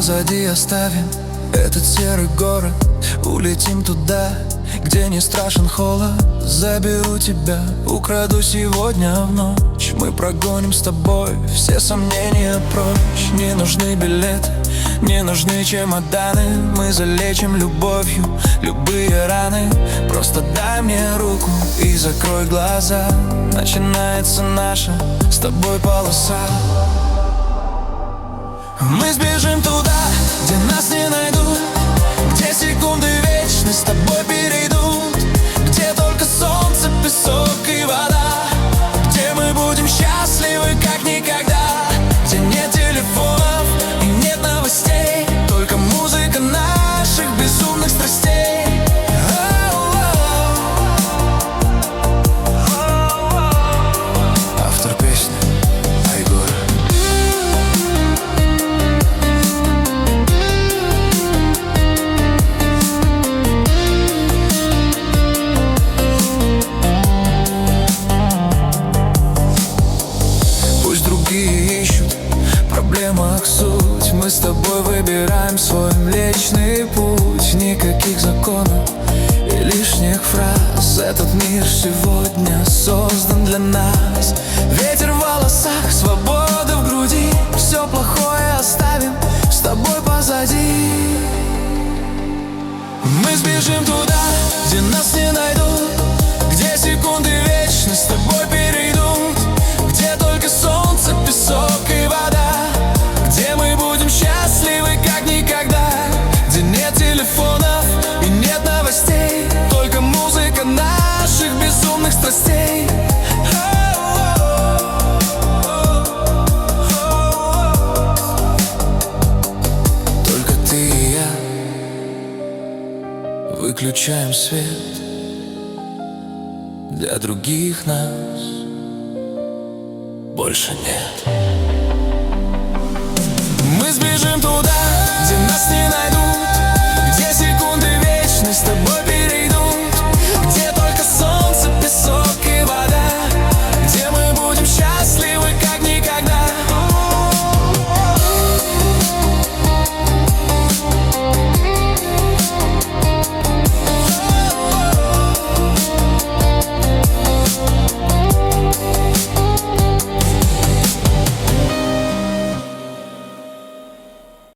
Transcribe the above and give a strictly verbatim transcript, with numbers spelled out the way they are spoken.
позади оставим этот серый город. Улетим туда, где не страшен холод. Заберу тебя, украду сегодня в ночь. Мы прогоним с тобой все сомнения прочь. Не нужны билеты, не нужны чемоданы. Мы залечим любовью любые раны. Просто дай мне руку и закрой глаза. Начинается наша с тобой полоса. Мы сбежим туда, где нас не найдут, где секунды вечны с тобой перейдут, где только солнце, песок и вода, где мы будем счастливы как никогда, где нет телефонов и нет новостей, только музыка наших безумных страстей. Автор песни Айгор. Ищут в проблемах суть. Мы с тобой выбираем свой млечный путь. Никаких законов и лишних фраз. Этот мир сегодня создан для нас. Ветер в волосах, свобода в груди. Все плохое оставим с тобой позади. Мы сбежим туда, где нас не найдут, где секунды вечны с тобой перейдут, где только солнце, песок и вода, где мы будем счастливы как никогда, где нет телефонов и нет новостей, только музыка наших безумных страстей. Только ты и я. Выключаем свет. Для других нас больше нет.